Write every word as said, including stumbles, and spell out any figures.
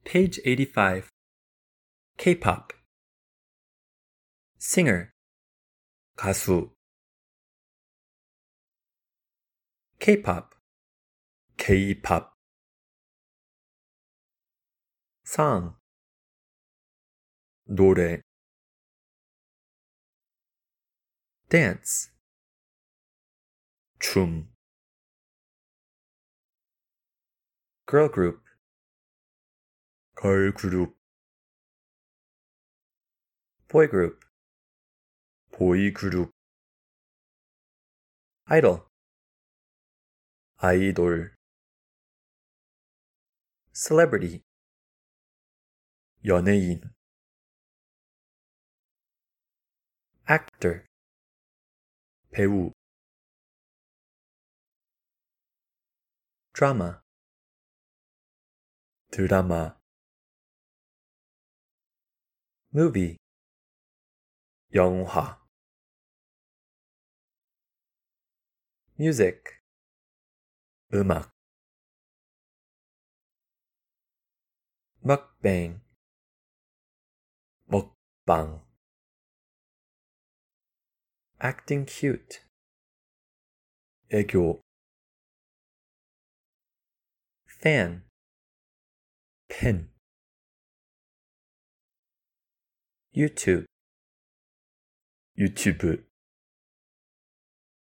Page eighty-five. K-pop. Singer. 가수. K-pop. K-pop. Song. 노래. Dance. 춤. Girl group. 걸그룹. Boy group. 보이그룹. Idol. 아이돌. Celebrity. 연예인. Actor. 배우. Drama. 드라마. Movie. 영화. Music. 음악. Mukbang. 먹방. Acting cute. 애교. Fan. 팬. YouTube. 유튜브.